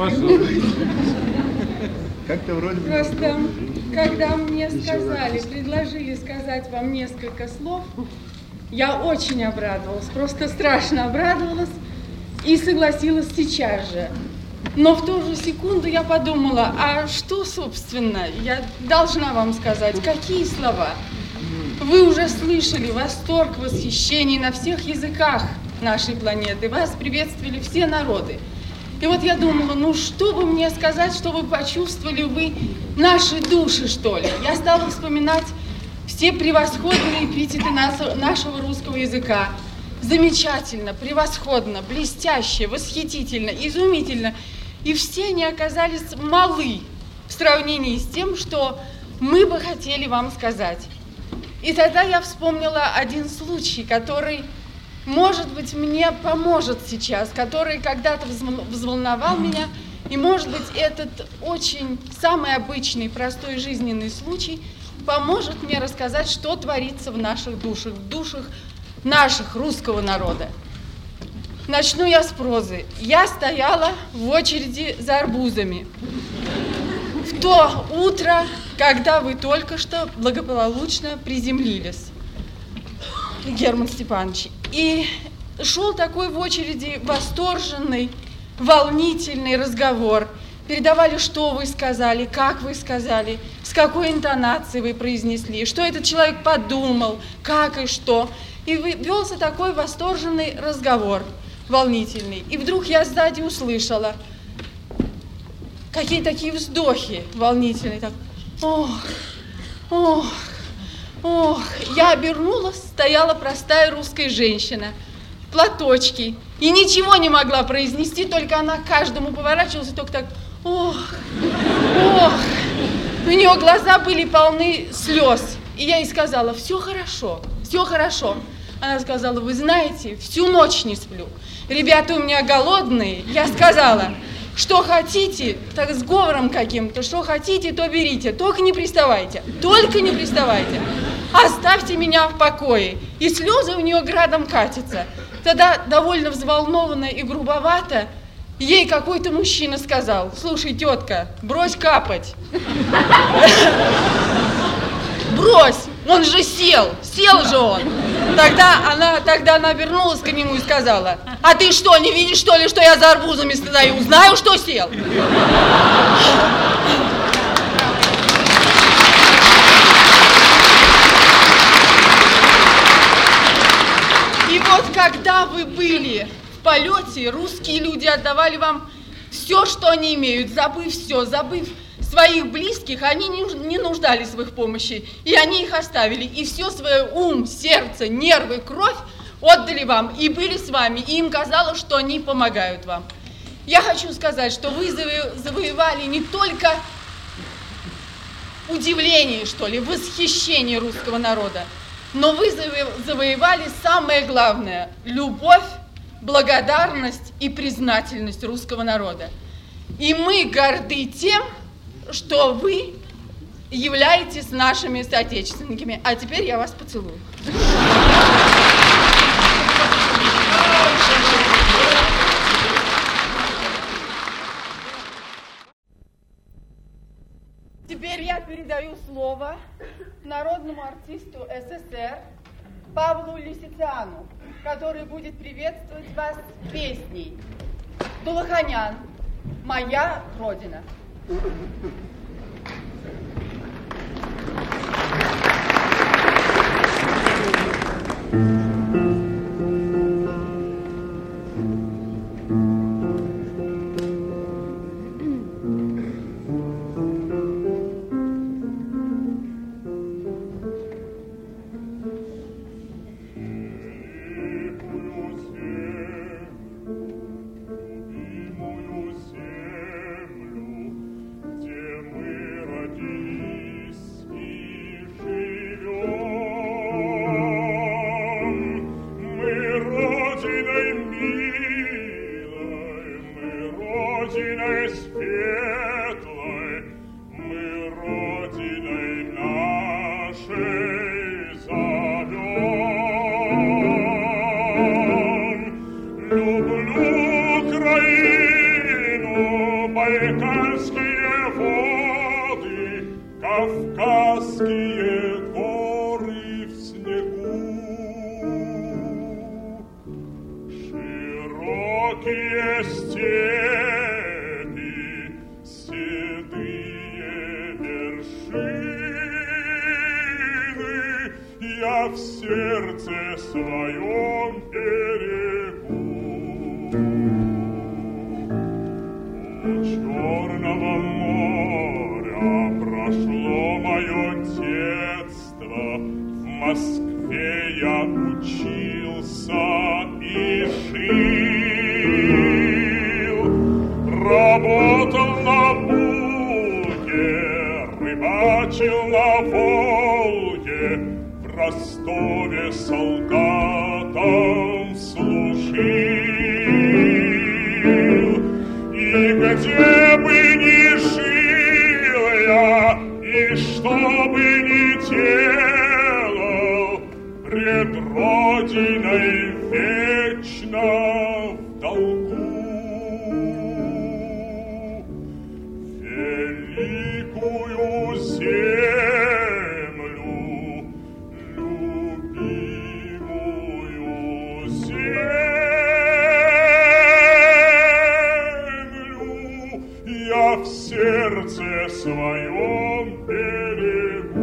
Speaker 4: Как-то вроде бы...
Speaker 2: Просто, когда мне сказали, предложили сказать вам несколько слов, я очень обрадовалась, просто страшно обрадовалась и согласилась сейчас же. Но в ту же секунду я подумала, а что, собственно, я должна вам сказать, какие слова? Вы уже слышали восторг, восхищение на всех языках нашей планеты. Вас приветствовали все народы. И вот я думала, ну что бы мне сказать, чтобы почувствовали вы наши души, что ли? Я стала вспоминать все превосходные эпитеты нашего русского языка. Замечательно, превосходно, блестяще, восхитительно, изумительно. И все они оказались малы в сравнении с тем, что мы бы хотели вам сказать. И тогда я вспомнила один случай, который, может быть, мне поможет сейчас, который когда-то взволновал меня. И, может быть, этот очень самый обычный, простой жизненный случай поможет мне рассказать, что творится в наших душах, в душах наших, русского народа. Начну я с прозы. Я стояла в очереди за арбузами в то утро, когда вы только что благополучно приземлились, Герман Степанович. И шел такой в очереди восторженный, волнительный разговор. Передавали, что вы сказали, как вы сказали, с какой интонацией вы произнесли, что этот человек подумал, как и что. И велся такой восторженный разговор, волнительный. И вдруг я сзади услышала какие такие вздохи волнительные. Так, ох, ох, ох. Я обернулась, стояла простая русская женщина в платочке. И ничего не могла произнести, только она к каждому поворачивалась и только так, ох, ох. У нее глаза были полны слез. И я ей сказала, все хорошо, все хорошо. Она сказала, вы знаете, всю ночь не сплю. Ребята у меня голодные. Я сказала, что хотите, так с говором каким-то, что хотите, то берите. Только не приставайте, только не приставайте. Оставьте меня в покое. И слезы у нее градом катятся. Тогда довольно взволнованно и грубовато ей какой-то мужчина сказал, слушай, тетка, брось капать. Брось, он же сел, сел же он. Тогда она, тогда она вернулась к нему и сказала, а ты что, не видишь, что ли, что я за арбузами стою? Знаю, что сел. И вот когда вы были в полете, русские люди отдавали вам все, что они имеют, забыв все, забыв своих близких, они не нуждались в их помощи, и они их оставили, и все свое ум, сердце, нервы, кровь отдали вам, и были с вами, и им казалось, что они помогают вам. Я хочу сказать, что вы завоевали не только удивление, что ли, восхищение русского народа, но вы завоевали самое главное – любовь, благодарность и признательность русского народа. И мы горды тем, что вы являетесь нашими соотечественниками. А теперь я вас поцелую. Теперь я передаю слово народному артисту СССР Павлу Лисициану, который будет приветствовать вас песней «Дулаханян. Моя Родина».
Speaker 5: в сердце своем берегу. У Черного моря прошло мое детство, в Москве я учился и жил, работал на Буге, рыбачил на Волге, в Ростове солдатом служил. И где бы ни жил я, и что бы ни делал, пред Родиной вечно в долгу. Великую землю, любимую землю, я в сердце своем берегу.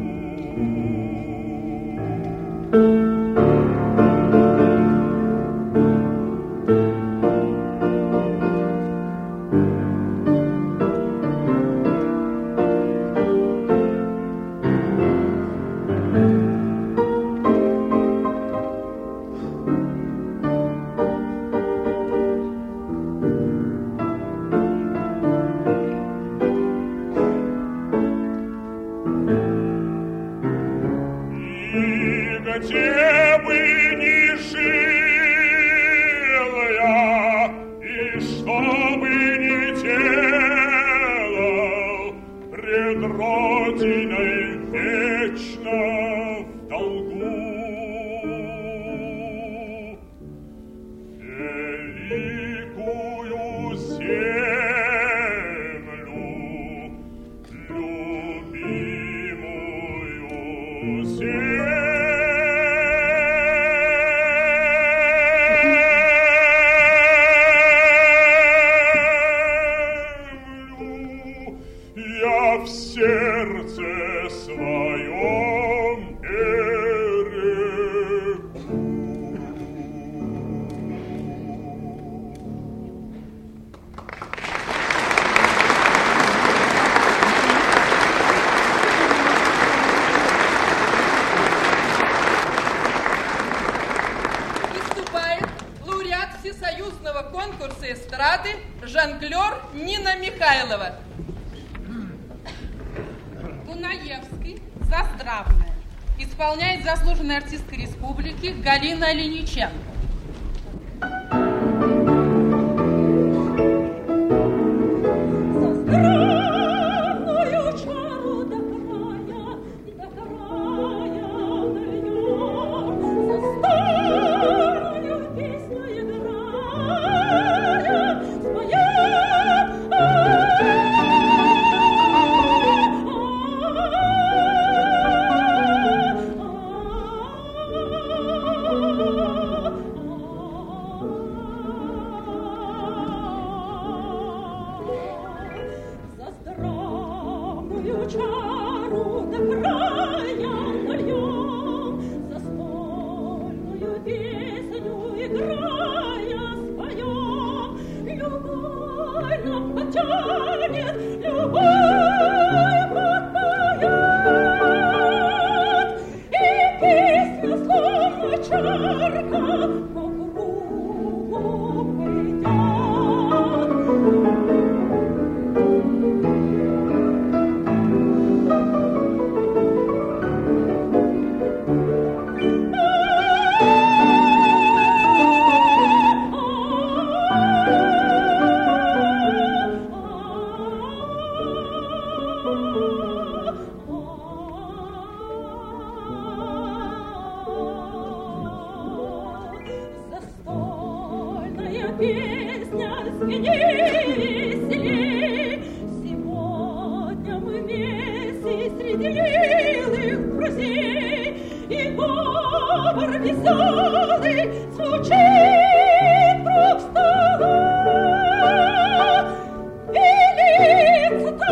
Speaker 5: Где бы ни жил я, и что бы ни делал, пред Родиной вечно в долгу. Великую землю, любимую землю, я в сердце своем берегу.
Speaker 6: Выступает лауреат всесоюзного конкурса эстрады жонглер Нина Михайлова. Дунаевский, Заздравная. Исполняет заслуженная артистка республики Галина Олениченко.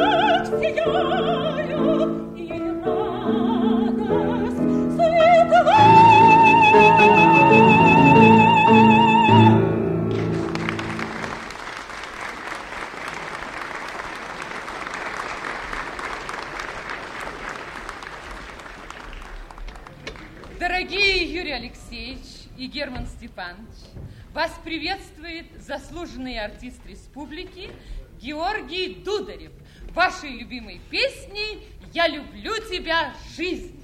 Speaker 7: Свет
Speaker 6: Дорогие Юрий Алексеевич и Герман Степанович, вас приветствует заслуженный артист республики Георгий Дударев. Вашей любимой песней «Я люблю тебя, жизнь».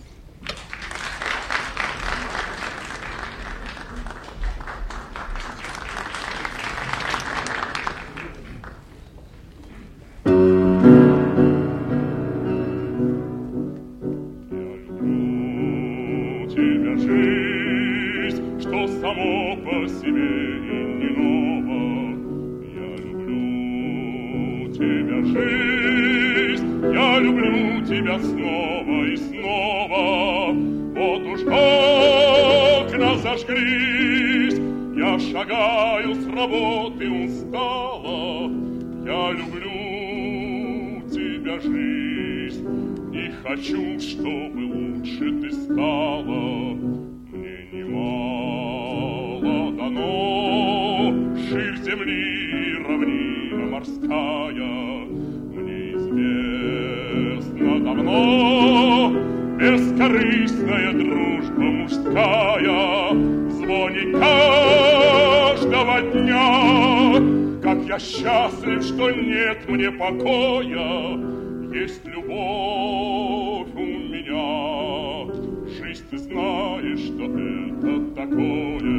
Speaker 5: Само по себе и не ново. Я люблю тебя, жизнь, я люблю тебя снова и снова. Вот уж окна зажглись, я шагаю с работы устала. Я люблю тебя, жизнь, и хочу, чтобы лучше ты стала. Мне немало дано, ширь земли, равнина морская. Мне известно давно бескорыстная дружба мужская. В звоне каждого дня, как я счастлив, что нет мне покоя. Есть любовь у меня, жизнь, ты знаешь, что это такое.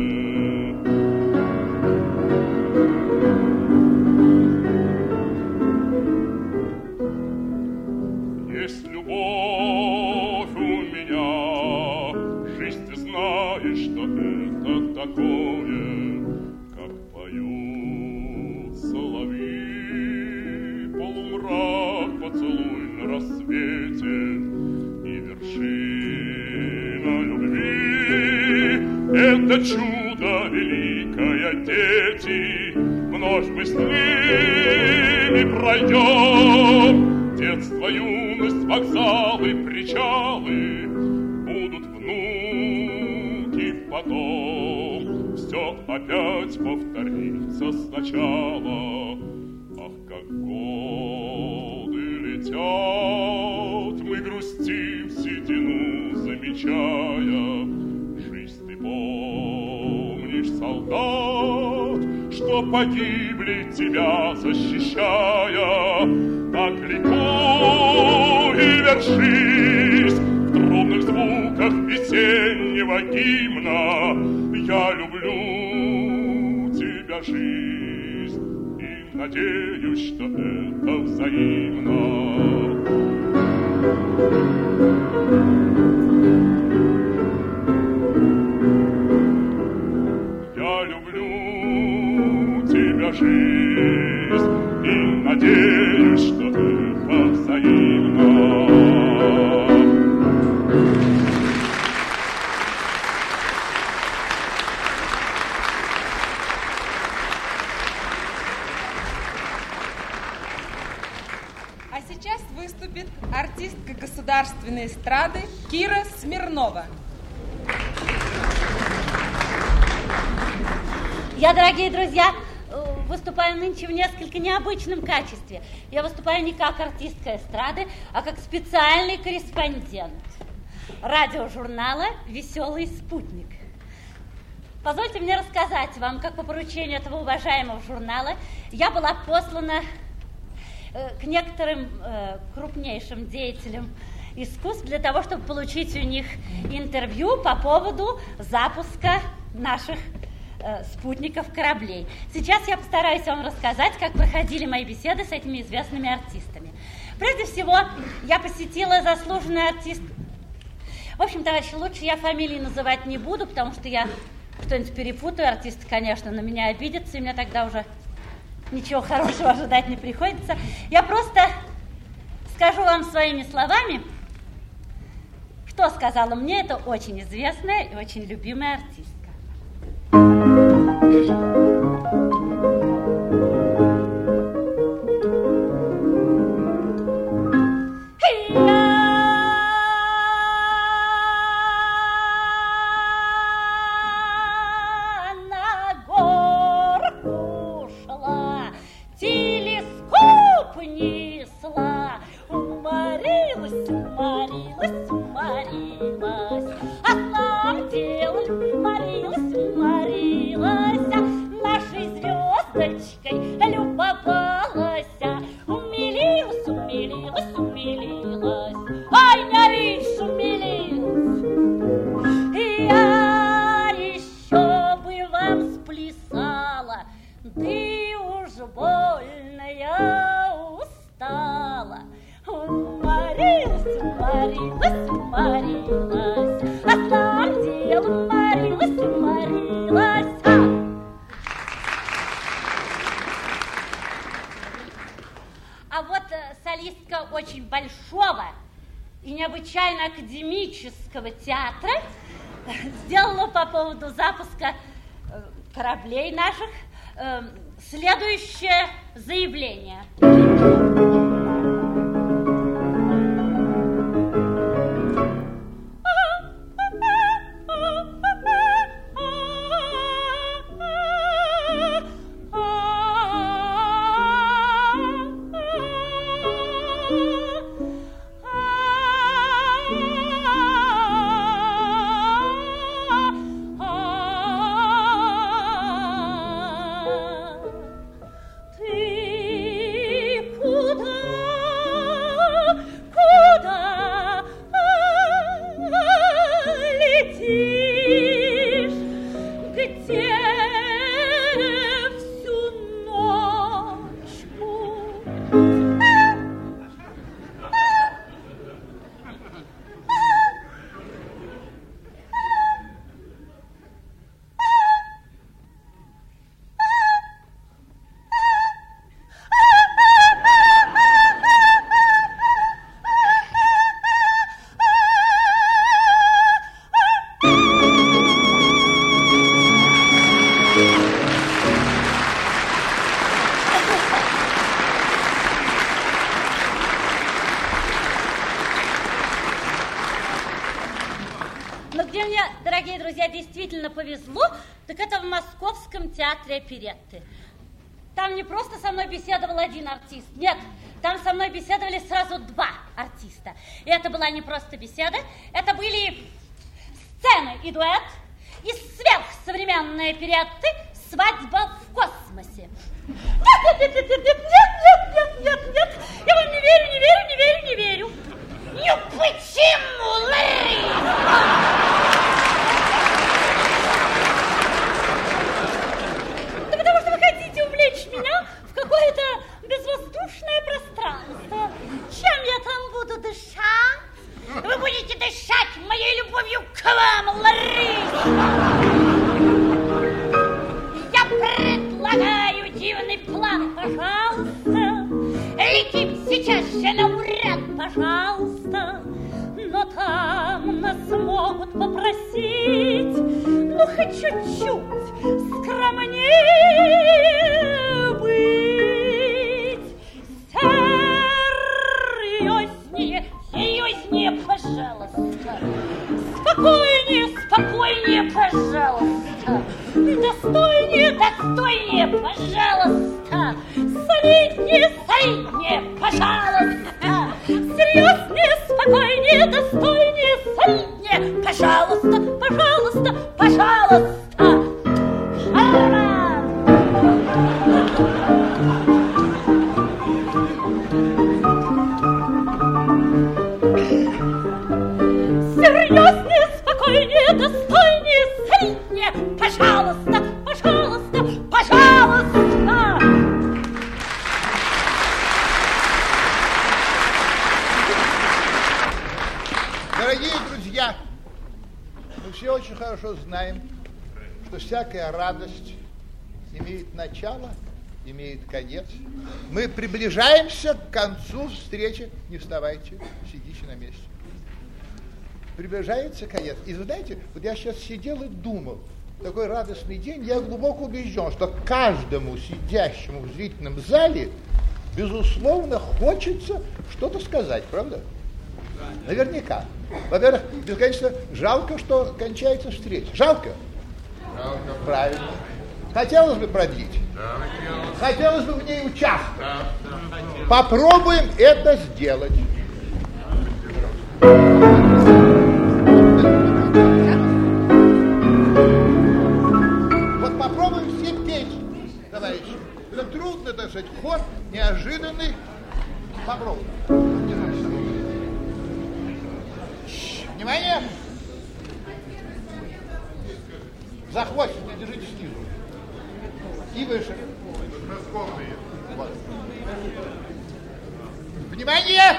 Speaker 5: Есть любовь у меня, жизнь, ты знаешь, что это такое. Как поют соловьи, полумрак, поцелуй на рассвете и вершина любви. Это чудо великое, дети, вновь мы с ними пройдем. Детство, юность, вокзалы, причалы, будут внуки потом. Все опять повторится сначала. Ах, как годы летят, мы грустим в седину, замечая. Жизнь, ты помнишь, солдат, что погибли, тебя защищая. Так ликуй и вершись в трубных звуках весеннего гимна. Я люблю тебя, жизнь, и надеюсь, что это взаимно. Я люблю тебя, жизнь, и надеюсь, что это взаимно.
Speaker 6: А сейчас выступит артистка государственной эстрады Кира Смирнова.
Speaker 7: Я, дорогие друзья, выступаю нынче в несколько необычном качестве. Я выступаю не как артистка эстрады, а как специальный корреспондент радиожурнала «Веселый спутник». Позвольте мне рассказать вам, как по поручению этого уважаемого журнала я была послана э, к некоторым э, крупнейшим деятелям искусств для того, чтобы получить у них интервью по поводу запуска наших спутников кораблей. Сейчас я постараюсь вам рассказать, как проходили мои беседы с этими известными артистами. Прежде всего, я посетила заслуженный артист. В общем, товарищи, лучше я фамилии называть не буду, потому что я что-нибудь перепутаю. Артисты, конечно, на меня обидятся, и мне тогда уже ничего хорошего ожидать не приходится. Я просто скажу вам своими словами, кто сказала мне, это очень известная и очень любимая артистка. Уморилась, уморилась, уморилась, а умилилась, умилилась, ай, не видишь, умилилась. Я еще бы вам сплясала, ты уж больно я устала. Уморилась, уморилась, уморилась, а сам дело уморилась, уморилась. А вот э, солистка очень большого и необычайно академического театра сделала по поводу запуска э, кораблей наших э, следующее заявление. Повезло, так это в Московском театре оперетты. Там не просто со мной беседовал один артист, нет, там со мной беседовали сразу два артиста. И это была не просто беседа, это были сцены и дуэт, и сверхсовременные оперетты «Свадьба в космосе». Нет, нет, нет, нет, нет, нет, нет, нет, нет, я вам не верю, не верю, не верю, не верю. Ну почему, Лариса? Увлечь меня в какое-то безвоздушное пространство. Чем я там буду дышать? Вы будете дышать моей любовью к вам, Лариса. Я предлагаю дивный план, пожалуйста. Летим сейчас же на Уран, пожалуйста. Но там нас могут попросить, ну, хоть чуть-чуть скромнее быть. Серьезнее, серьезнее, пожалуйста. Спокойнее, спокойнее, пожалуйста. Достойнее, достойнее, пожалуйста. Солиднее, солиднее, пожалуйста. Серьезнее, спокойнее, достойнее, солиднее, пожалуйста, пожалуйста, пожалуйста. Серьезнее, спокойнее, достойнее, солиднее, пожалуйста, пожалуйста, пожалуйста.
Speaker 8: Дорогие друзья, мы все очень хорошо знаем, что всякая радость имеет начало, имеет конец. Мы приближаемся к концу встречи. Не вставайте, сидите на месте. Приближается конец. И вы знаете, вот я сейчас сидел и думал, такой радостный день, я глубоко убежден, что каждому сидящему в зрительном зале, безусловно, хочется что-то сказать, правда? Наверняка. Во-первых, бесконечно жалко, что кончается встреча. Жалко? Жалко. Правильно. Хотелось бы продлить. Да. Хотелось бы в ней участвовать. Да. Да. Попробуем это сделать. Вот попробуем все петь, товарищи. Это трудно, так сказать, ход неожиданный. Попробуем. Внимание! За хвостик держите снизу. И выше. Вот. Внимание!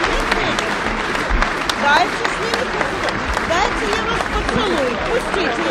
Speaker 9: Дайте я вас поцелую. Пустите.